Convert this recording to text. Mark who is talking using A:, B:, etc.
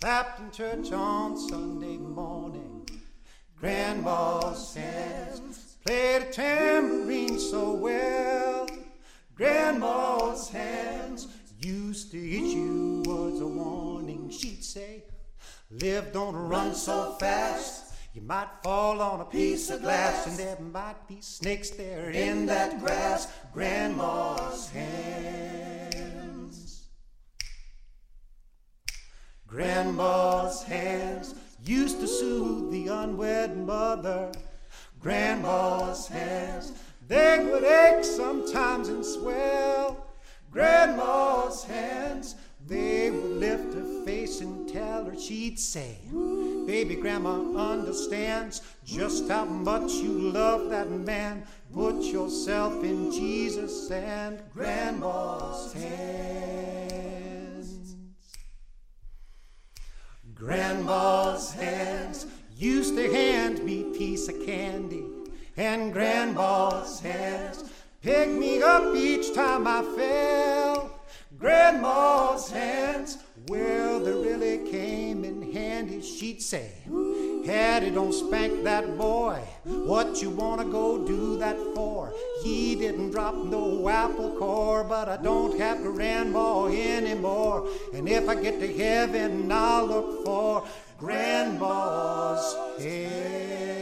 A: clapped in church on Sunday morning. Grandma's hands played a tambourine so well. Grandma's hands used to issue words of warning. She'd say, live, don't run so fast. You might fall on a piece of glass, and there might be snakes there in that grass. Grandma's hands. Grandma's hands used to soothe the unwed mother. Grandma's hands, they would ache sometimes and swell. Grandma's hands, they would lift her face and tell her. She'd say, baby, Grandma understands just how much you love that man. Put yourself in Jesus and Grandma's hands. Grandma's hands used to hand me a piece of candy, and Grandma's hands picked me up each time I fell. Grandma's hands, well, they really came in handy. She'd say, Hattie, don't spank that boy. What you wanna go do that for? He didn't drop no apple core, but I don't have Grandma anymore. And if I get to heaven, I'll look for Grandma's hands.